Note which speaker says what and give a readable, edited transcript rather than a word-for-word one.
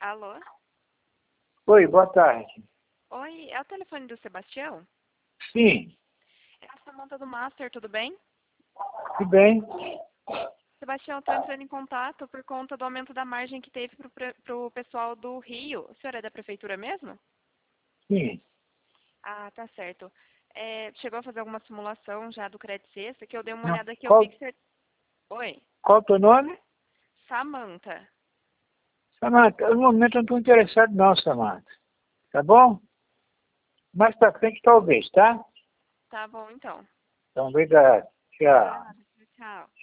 Speaker 1: Alô?
Speaker 2: Oi, boa tarde.
Speaker 1: Oi, é o telefone do Sebastião?
Speaker 2: Sim,
Speaker 1: É a Samanta do Master, tudo bem?
Speaker 2: tudo bem?
Speaker 1: Sebastião, estou entrando em contato por conta do aumento da margem que teve para o pessoal do Rio. O senhor é da prefeitura mesmo?
Speaker 2: Sim.
Speaker 1: Ah, tá certo. Chegou a fazer alguma simulação já do Credit Sexta, que eu dei uma
Speaker 2: Não.
Speaker 1: olhada aqui, eu vi
Speaker 2: Qual,
Speaker 1: que você... Oi,
Speaker 2: qual o teu nome?
Speaker 1: Samanta.
Speaker 2: Samanta, no momento eu não estou interessado não, Samanta. Tá bom? Mais pra frente talvez, tá?
Speaker 1: Tá bom, então.
Speaker 2: Então, obrigado. Tchau.
Speaker 1: Nada.